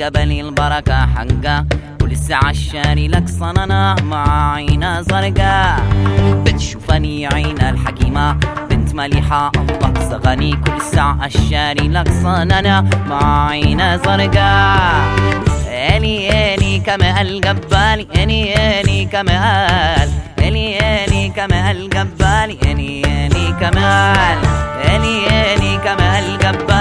الجبل البركة حقه، ولسه عالشاري لك صننا مع عينة زرقاء. بتشوفني عين الحكيمة بنت مليحة الله صغني، كل ساعة الشاري لك صننا مع عينة زرقاء. اني اني كما الجبالي، اني اني كمال، اني اني كما الجبالي، اني اني كمال، اني اني كما الجبالي.